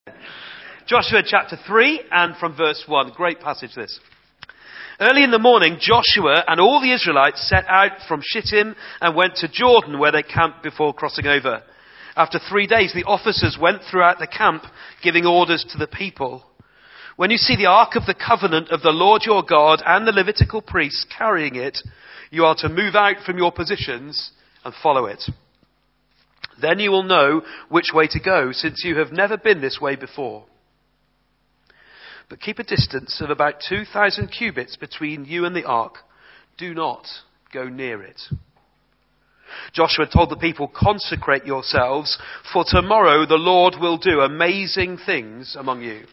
Joshua chapter 3 and from verse 1. Great passage this. Early in the morning, Joshua and all the Israelites set out from Shittim and went to Jordan, where they camped before crossing over. After 3 days, the officers went throughout the camp, giving orders to the people. When you see the ark of the covenant of the Lord your God and the Levitical priests carrying it, you are to move out from your positions and follow it. Then you will know which way to go, since you have never been this way before. But keep a distance of about 2,000 cubits between you and the ark. Do not go near it. Joshua told the people, consecrate yourselves, for tomorrow the Lord will do amazing things among you.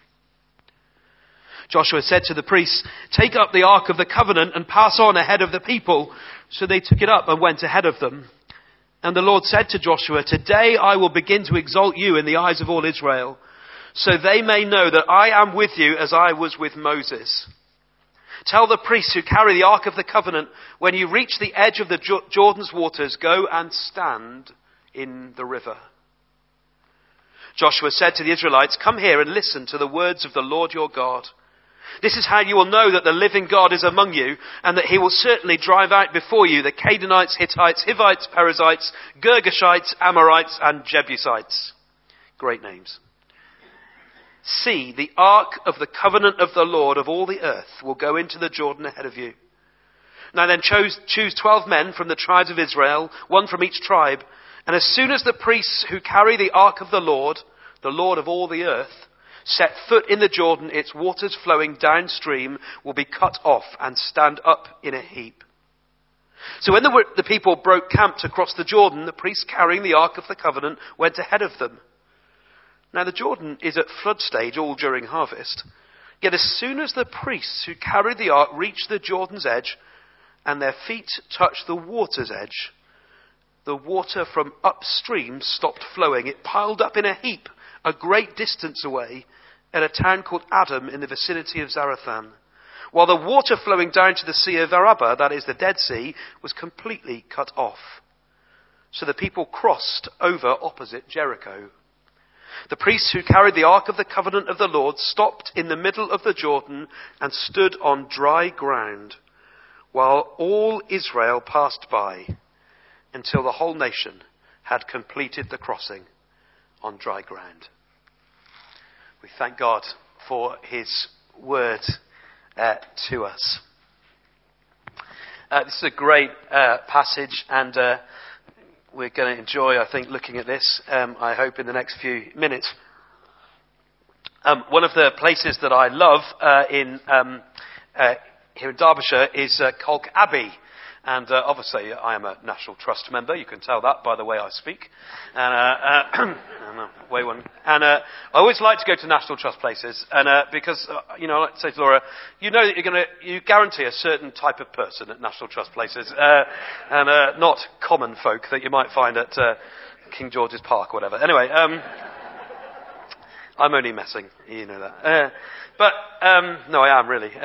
Joshua said to the priests, take up the ark of the covenant and pass on ahead of the people. So they took it up and went ahead of them. And the Lord said to Joshua, today I will begin to exalt you in the eyes of all Israel, so they may know that I am with you as I was with Moses. Tell the priests who carry the ark of the covenant, when you reach the edge of the Jordan's waters, go and stand in the river. Joshua said to the Israelites, come here and listen to the words of the Lord your God. This is how you will know that the living God is among you, and that he will certainly drive out before you the Canaanites, Hittites, Hivites, Perizzites, Girgashites, Amorites, and Jebusites. Great names. See, the ark of the covenant of the Lord of all the earth will go into the Jordan ahead of you. Now then choose 12 men from the tribes of Israel, one from each tribe, and as soon as the priests who carry the ark of the Lord of all the earth, set foot in the Jordan, its waters flowing downstream will be cut off and stand up in a heap. So when the people broke camp to cross the Jordan, the priests carrying the ark of the covenant went ahead of them. Now the Jordan is at flood stage all during harvest. Yet as soon as the priests who carried the ark reached the Jordan's edge and their feet touched the water's edge, the water from upstream stopped flowing. It piled up in a heap a great distance away at a town called Adam in the vicinity of Zarethan, while the water flowing down to the Sea of Arabah, that is the Dead Sea, was completely cut off. So the people crossed over opposite Jericho. The priests who carried the ark of the covenant of the Lord stopped in the middle of the Jordan and stood on dry ground, while all Israel passed by until the whole nation had completed the crossing on dry ground. We thank God for his word to us. This is a great passage, and we're going to enjoy, I think, looking at this, I hope, in the next few minutes. One of the places that I love here in Derbyshire is Colk Abbey. And obviously I am a National Trust member. You can tell that by the way I speak. And I always like to go to National Trust places, and because I like to say to Laura, you know that you guarantee a certain type of person at National Trust places, and not common folk that you might find at King George's Park or whatever. Anyway, I'm only messing, you know that. But no, I am really.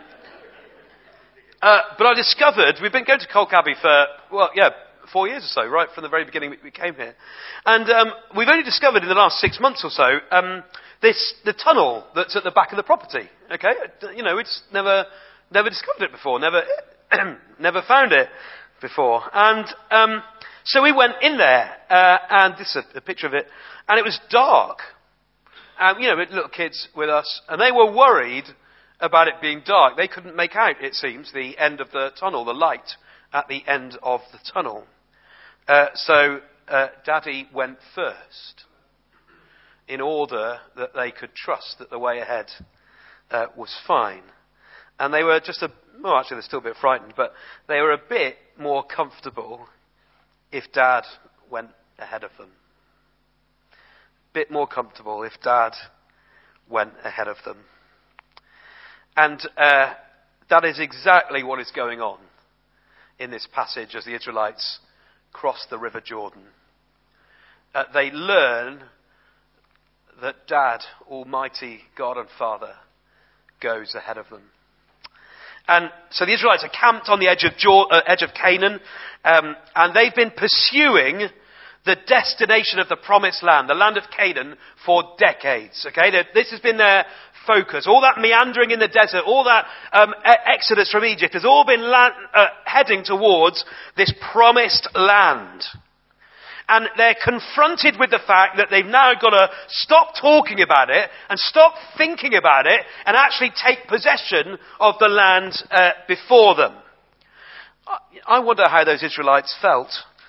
But I discovered, we've been going to Colk Abbey for, 4 years or so, right from the very beginning we came here. And we've only discovered in the last 6 months or so, the tunnel that's at the back of the property. Okay? It's never discovered it before, never found it before. And so we went in there, and this is a picture of it, and it was dark. With little kids with us, and they were worried about it being dark. They couldn't make out, it seems, the end of the tunnel, the light at the end of the tunnel. So Daddy went first in order that they could trust that the way ahead was fine. And they were actually they're still a bit frightened, but they were a bit more comfortable if Dad went ahead of them. Bit more comfortable if Dad went ahead of them. And that is exactly what is going on in this passage as the Israelites cross the River Jordan. They learn that Dad, Almighty God and Father, goes ahead of them. And so the Israelites are camped on the edge of Canaan, and they've been pursuing the destination of the promised land, the land of Canaan, for decades. Okay, this has been their focus. All that meandering in the desert, all that exodus from Egypt has all been heading towards this promised land. And they're confronted with the fact that they've now got to stop talking about it and stop thinking about it and actually take possession of the land before them. I wonder how those Israelites felt.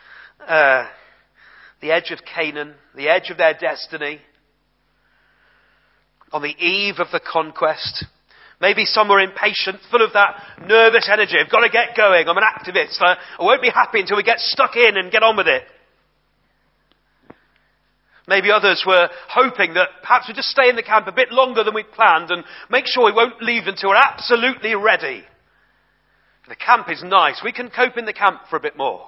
The edge of Canaan, the edge of their destiny, on the eve of the conquest. Maybe some were impatient, full of that nervous energy. I've got to get going. I'm an activist. I won't be happy until we get stuck in and get on with it. Maybe others were hoping that perhaps we'd just stay in the camp a bit longer than we'd planned and make sure we won't leave until we're absolutely ready. The camp is nice. We can cope in the camp for a bit more.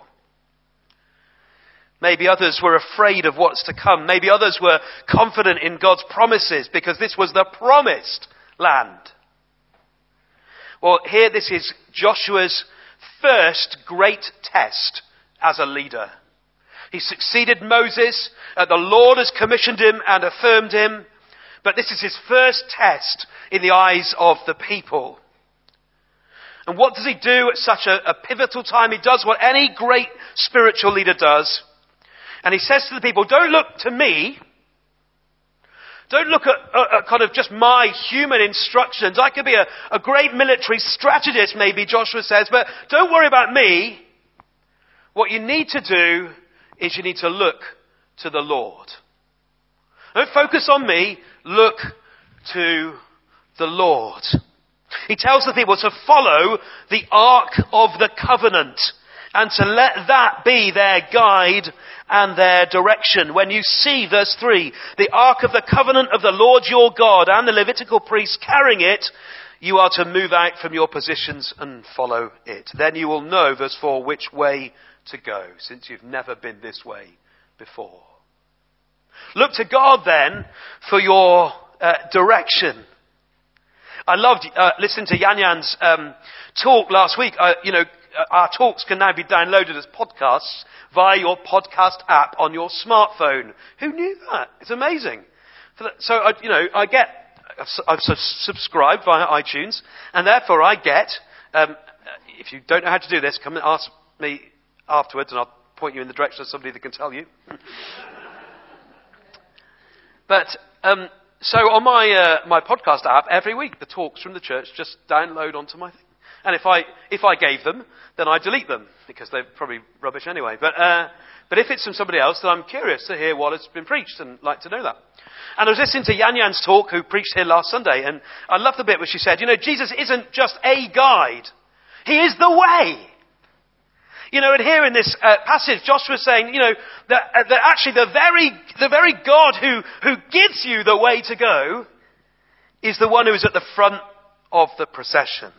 Maybe others were afraid of what's to come. Maybe others were confident in God's promises because this was the promised land. Well, here this is Joshua's first great test as a leader. He succeeded Moses. The Lord has commissioned him and affirmed him. But this is his first test in the eyes of the people. And what does he do at such a pivotal time? He does what any great spiritual leader does. And he says to the people, don't look to me. Don't look at kind of just my human instructions. I could be a great military strategist, maybe, Joshua says, but don't worry about me. What you need to do is you need to look to the Lord. Don't focus on me. Look to the Lord. He tells the people to follow the Ark of the Covenant and to let that be their guide and their direction. When you see, verse 3, the Ark of the Covenant of the Lord your God and the Levitical priests carrying it, you are to move out from your positions and follow it. Then you will know, verse 4, which way to go, since you've never been this way before. Look to God then for your direction. I loved listening to Yan Yan's talk last week. Our talks can now be downloaded as podcasts via your podcast app on your smartphone. Who knew that? It's amazing. So I've subscribed via iTunes, and therefore I get. If you don't know how to do this, come and ask me afterwards, and I'll point you in the direction of somebody that can tell you. But so on my podcast app, every week the talks from the church just download onto my thing. And if I gave them, then I delete them because they're probably rubbish anyway. But if it's from somebody else, then I'm curious to hear what has been preached and like to know that. And I was listening to Yan Yan's talk, who preached here last Sunday, and I love the bit where she said, Jesus isn't just a guide; he is the way. And here in this passage, Joshua's saying, that actually the very God who gives you the way to go is the one who is at the front of the procession.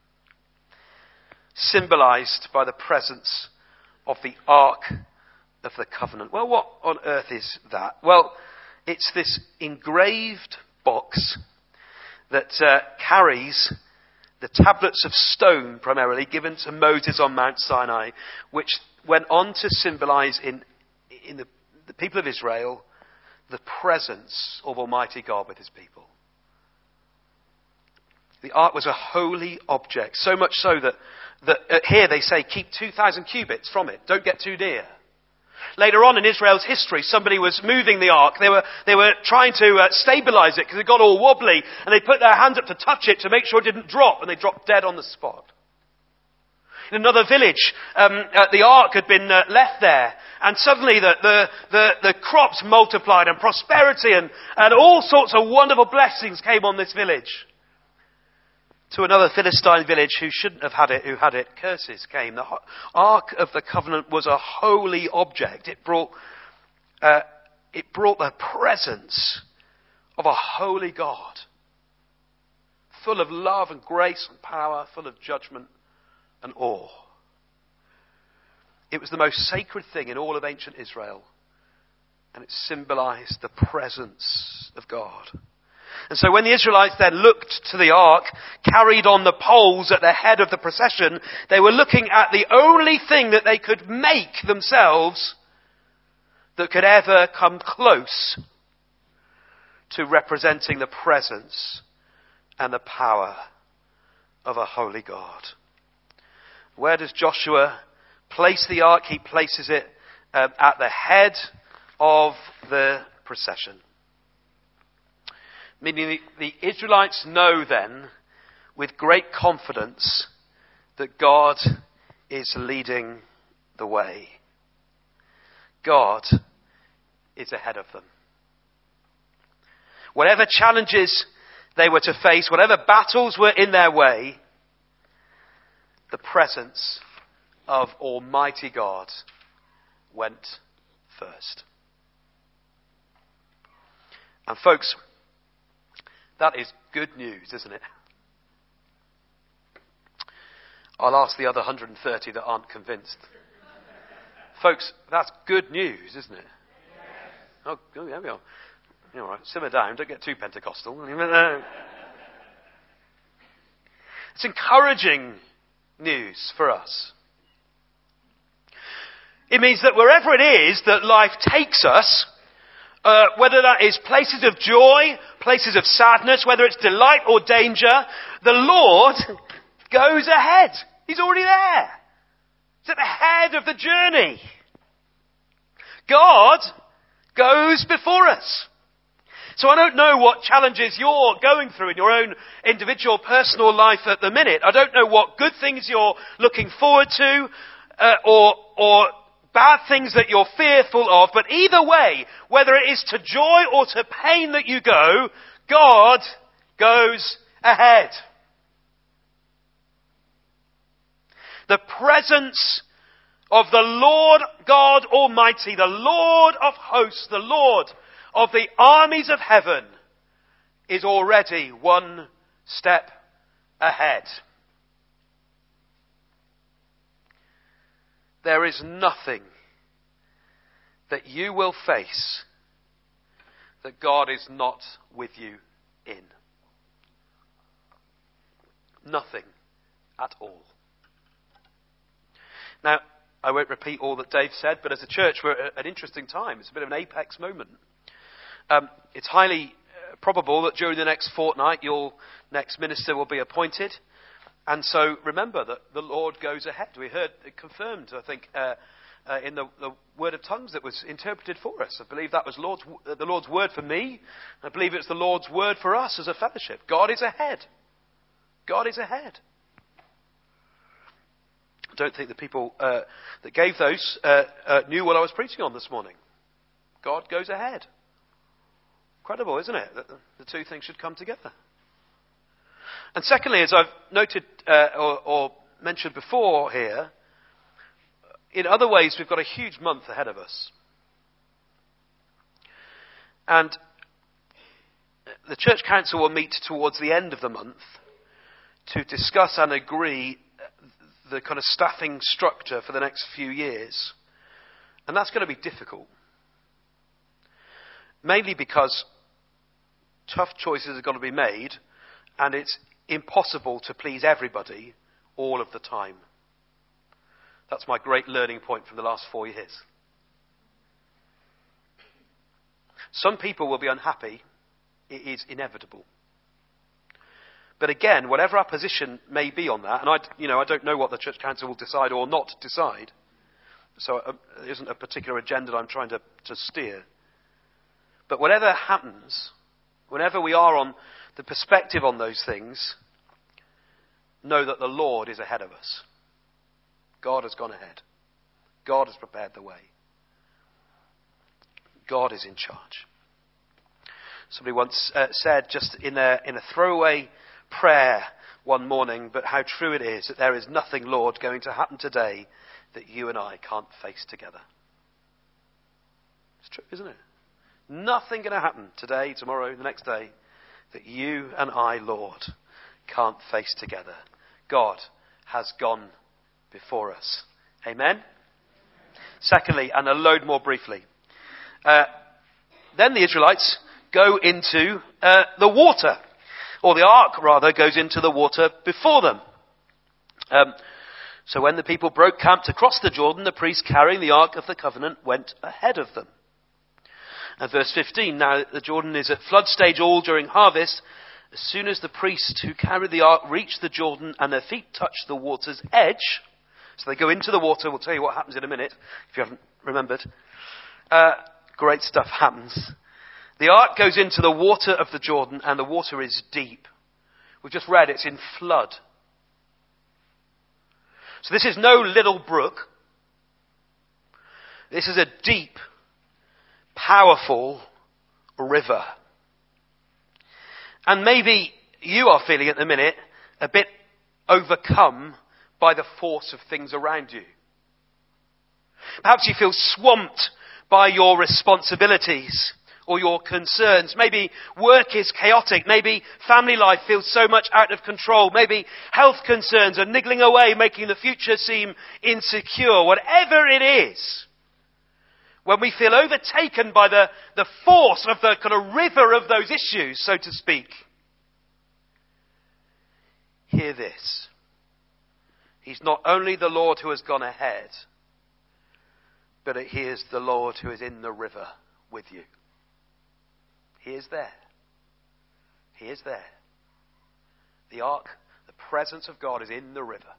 Symbolized by the presence of the Ark of the Covenant. Well, what on earth is that? Well, it's this engraved box that carries the tablets of stone, primarily, given to Moses on Mount Sinai, which went on to symbolize in the people of Israel the presence of Almighty God with his people. The ark was a holy object, so much so that here they say, keep 2,000 cubits from it. Don't get too near. Later on in Israel's history, somebody was moving the ark. They were trying to stabilize it because it got all wobbly, and they put their hand up to touch it to make sure it didn't drop, and they dropped dead on the spot. In another village, the ark had been left there, and suddenly the crops multiplied, and prosperity and all sorts of wonderful blessings came on this village. To another Philistine village who shouldn't have had it, who had it, curses came. The Ark of the Covenant was a holy object. It brought the presence of a holy God, full of love and grace and power, full of judgment and awe. It was the most sacred thing in all of ancient Israel, and it symbolized the presence of God. And so when the Israelites then looked to the ark, carried on the poles at the head of the procession, they were looking at the only thing that they could make themselves that could ever come close to representing the presence and the power of a holy God. Where does Joshua place the ark? He places it at the head of the procession. Meaning the Israelites know then with great confidence that God is leading the way. God is ahead of them. Whatever challenges they were to face, whatever battles were in their way, the presence of Almighty God went first. And folks, that is good news, isn't it? I'll ask the other 130 that aren't convinced. Folks, that's good news, isn't it? Oh, there we are. All right, simmer down. Don't get too Pentecostal. It's encouraging news for us. It means that wherever it is that life takes us, whether that is places of joy, places of sadness, whether it's delight or danger, the Lord goes ahead. He's already there. He's at the head of the journey. God goes before us. So I don't know what challenges you're going through in your own individual personal life at the minute. I don't know what good things you're looking forward to, or bad things that you're fearful of. But either way, whether it is to joy or to pain that you go, God goes ahead. The presence of the Lord God Almighty, the Lord of hosts, the Lord of the armies of heaven, is already one step ahead. There is nothing that you will face that God is not with you in. Nothing at all. Now, I won't repeat all that Dave said, but as a church, we're at an interesting time. It's a bit of an apex moment. It's highly probable that during the next fortnight, your next minister will be appointed. And so remember that the Lord goes ahead. We heard it confirmed, I think, in the word of tongues that was interpreted for us. I believe that was the Lord's word for me. I believe it's the Lord's word for us as a fellowship. God is ahead. God is ahead. I don't think the people that gave those knew what I was preaching on this morning. God goes ahead. Incredible, isn't it? That the two things should come together. And secondly, as I've noted or mentioned before here, in other ways we've got a huge month ahead of us. And the Church Council will meet towards the end of the month to discuss and agree the kind of staffing structure for the next few years. And that's going to be difficult. Mainly because tough choices are going to be made, and it's impossible to please everybody all of the time. That's my great learning point from the last 4 years. Some people will be unhappy. It is inevitable. But again, whatever our position may be on that, and I don't know what the Church Council will decide or not decide, so there isn't a particular agenda I'm trying to steer. But whatever happens, whenever we are on the perspective on those things, know that the Lord is ahead of us. God has gone ahead. God has prepared the way. God is in charge. Somebody once said, just in a throwaway prayer one morning, but how true it is that there is nothing, Lord, going to happen today that you and I can't face together. It's true, isn't it? Nothing going to happen today, tomorrow, the next day that you and I, Lord, can't face together. God has gone before us. Amen? Secondly, and a load more briefly, then the Israelites go into the water, or the ark rather goes into the water before them. So when the people broke camp to cross the Jordan, the priest carrying the ark of the covenant went ahead of them. And verse 15, now the Jordan is at flood stage all during harvest. As soon as the priests who carried the ark reach the Jordan and their feet touch the water's edge, so they go into the water, we'll tell you what happens in a minute, if you haven't remembered. Great stuff happens. The ark goes into the water of the Jordan and the water is deep. We've just read it's in flood. So this is no little brook. This is a deep, powerful river. And maybe you are feeling at the minute a bit overcome by the force of things around you. Perhaps you feel swamped by your responsibilities or your concerns. Maybe work is chaotic. Maybe family life feels so much out of control. Maybe health concerns are niggling away, making the future seem insecure. Whatever it is, when we feel overtaken by the force of the kind of river of those issues, so to speak, hear this. He's not only the Lord who has gone ahead, but he is the Lord who is in the river with you. He is there. He is there. The ark, the presence of God is in the river.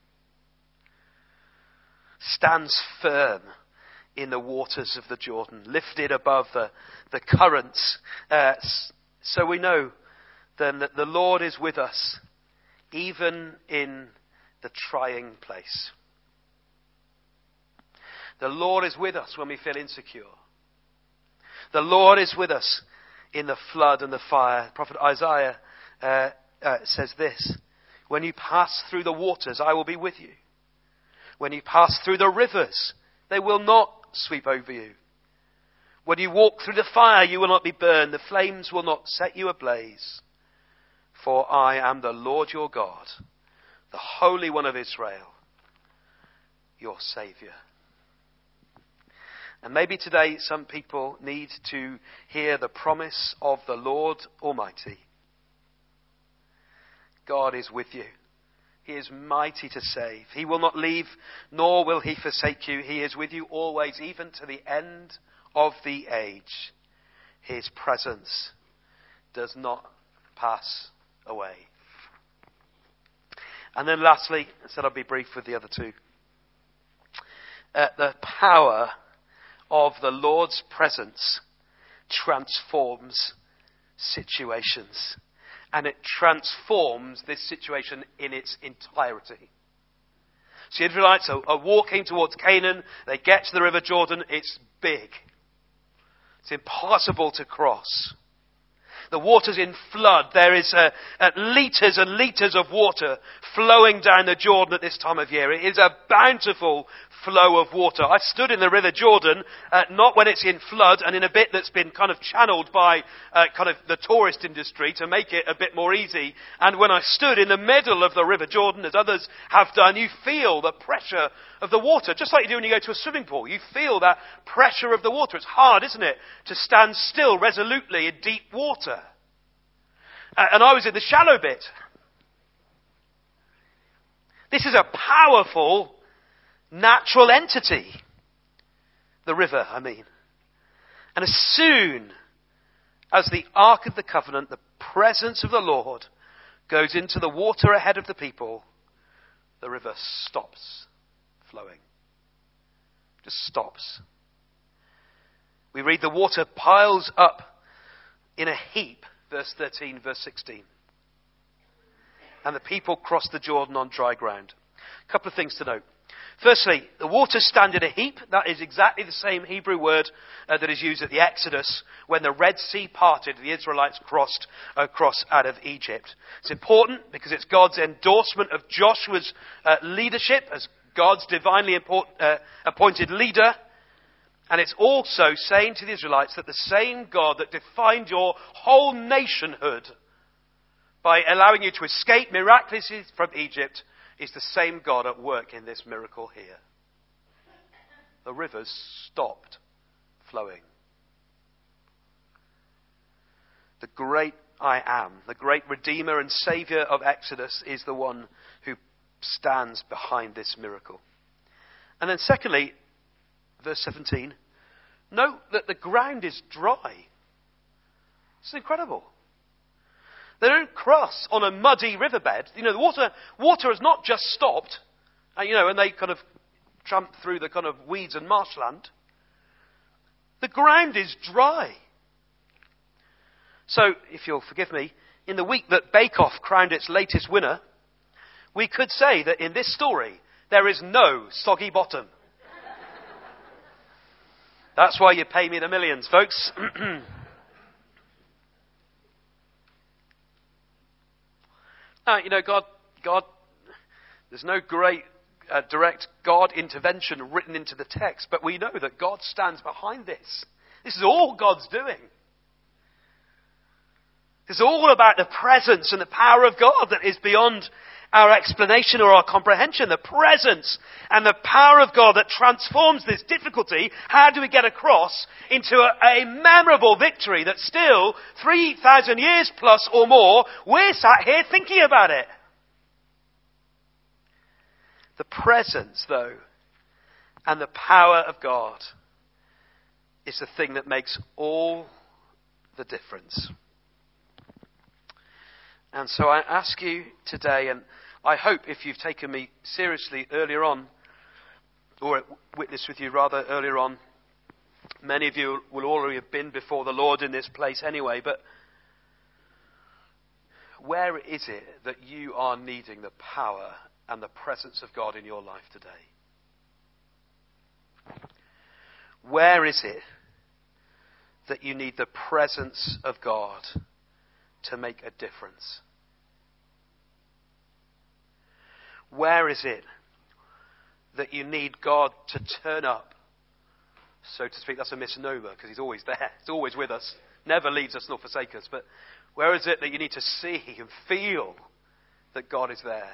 Stands firm in the waters of the Jordan, lifted above the currents. So we know then that the Lord is with us, even in the trying place. The Lord is with us when we feel insecure. The Lord is with us in the flood and the fire. Prophet Isaiah says this: when you pass through the waters, I will be with you. When you pass through the rivers, they will not sweep over you. When you walk through the fire, you will not be burned. The flames will not set you ablaze. For I am the Lord your God, the Holy One of Israel, your Saviour. And maybe today some people need to hear the promise of the Lord Almighty. God is with you. He is mighty to save. He will not leave, nor will he forsake you. He is with you always, even to the end of the age. His presence does not pass away. And then lastly, I said I'd be brief with the other two. The power of the Lord's presence transforms situations. And it transforms this situation in its entirety. So the Israelites are walking towards Canaan. They get to the River Jordan. It's big. It's impossible to cross. The water's in flood. There is litres and litres of water flowing down the Jordan at this time of year. It is a bountiful flow of water. I stood in the River Jordan, not when it's in flood and in a bit that's been kind of channeled by kind of the tourist industry to make it a bit more easy. And when I stood in the middle of the River Jordan, as others have done, you feel the pressure of the water, just like you do when you go to a swimming pool. You feel that pressure of the water. It's hard, isn't it, to stand still resolutely in deep water. And I was in the shallow bit. This is a powerful natural entity. The river, I mean. And as soon as the Ark of the Covenant, the presence of the Lord, goes into the water ahead of the people, the river stops flowing. Just stops. We read the water piles up in a heap, verse 13, verse 16. And the people cross the Jordan on dry ground. A couple of things to note. Firstly, the waters stand in a heap. That is exactly the same Hebrew word that is used at the Exodus when the Red Sea parted, the Israelites crossed across out of Egypt. It's important because it's God's endorsement of Joshua's leadership as God's divinely appointed leader. And it's also saying to the Israelites that the same God that defined your whole nationhood by allowing you to escape miraculously from Egypt is the same God at work in this miracle here. The rivers stopped flowing. The great I am, the great Redeemer and Saviour of Exodus, is the one who stands behind this miracle. And then secondly, verse 17, note that the ground is dry. It's incredible. They don't cross on a muddy riverbed. The water has not just stopped, and they kind of tramp through the kind of weeds and marshland. The ground is dry. So, if you'll forgive me, in the week that Bake Off crowned its latest winner, we could say that in this story, there is no soggy bottom. That's why you pay me the millions, folks. Now, God, there's no great direct God intervention written into the text, but we know that God stands behind this. This is all God's doing. It's all about the presence and the power of God that is beyond our explanation or our comprehension. The presence and the power of God that transforms this difficulty. How do we get across into a memorable victory that still, 3,000 years plus or more, we're sat here thinking about it? The presence, though, and the power of God is the thing that makes all the difference. And so I ask you today, and I hope if you've taken me seriously earlier on, or witnessed with you rather earlier on, many of you will already have been before the Lord in this place anyway, but where is it that you are needing the power and the presence of God in your life today? Where is it that you need the presence of God to make a difference? Where is it that you need God to turn up, so to speak? That's a misnomer, because he's always there. He's always with us. Never leaves us nor forsakes us. But where is it that you need to see and feel that God is there?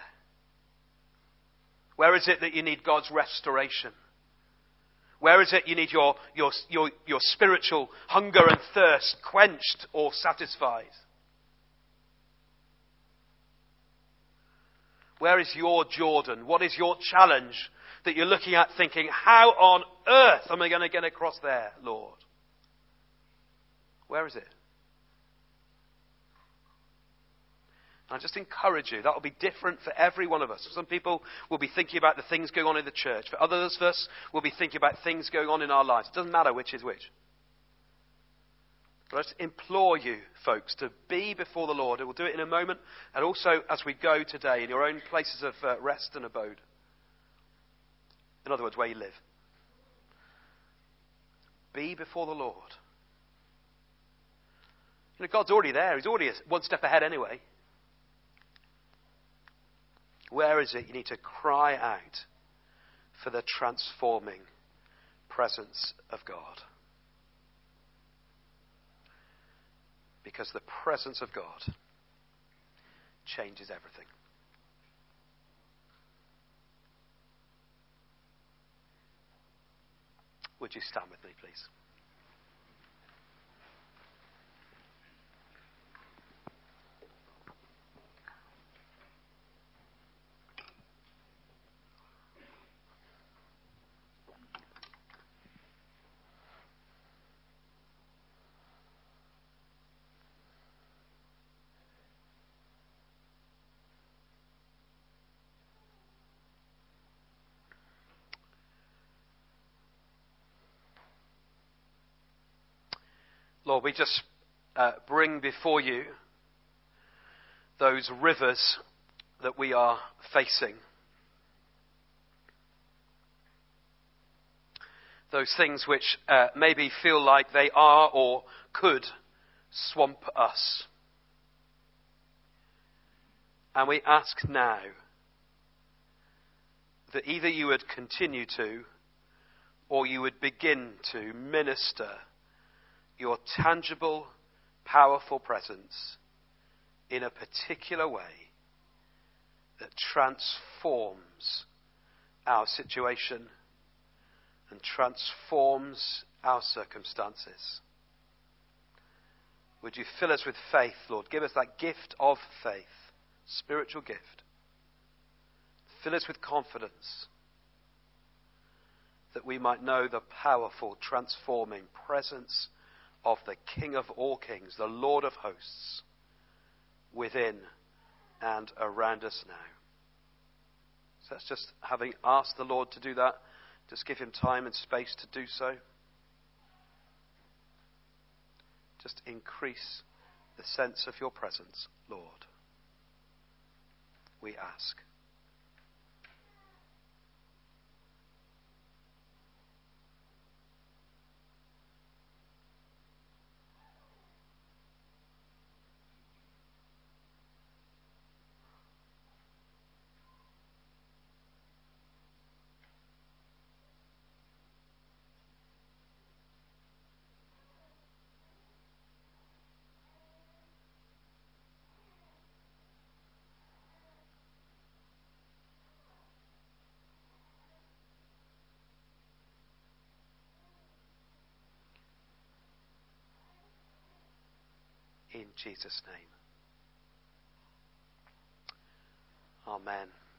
Where is it that you need God's restoration? Where is it you need your spiritual hunger and thirst quenched or satisfied? Where is your Jordan? What is your challenge that you're looking at thinking, how on earth am I going to get across there, Lord? Where is it? I just encourage you, that will be different for every one of us. Some people will be thinking about the things going on in the church. For others of us, will be thinking about things going on in our lives. It doesn't matter which is which. But I just implore you, folks, to be before the Lord. And we'll do it in a moment. And also, as we go today, in your own places of rest and abode. In other words, where you live. Be before the Lord. God's already there. He's already one step ahead anyway. Where is it you need to cry out for the transforming presence of God? Because the presence of God changes everything. Would you stand with me, please? Lord, we just bring before you those rivers that we are facing. Those things which maybe feel like they are or could swamp us. And we ask now that either you would continue to, or you would begin to minister your tangible, powerful presence in a particular way that transforms our situation and transforms our circumstances. Would you fill us with faith, Lord? Give us that gift of faith, spiritual gift. Fill us with confidence. that we might know the powerful, transforming presence of the King of all kings, the Lord of hosts, within and around us now. So let's just, having asked the Lord to do that, just give him time and space to do so. Just increase the sense of your presence, Lord. We ask. In Jesus' name. Amen.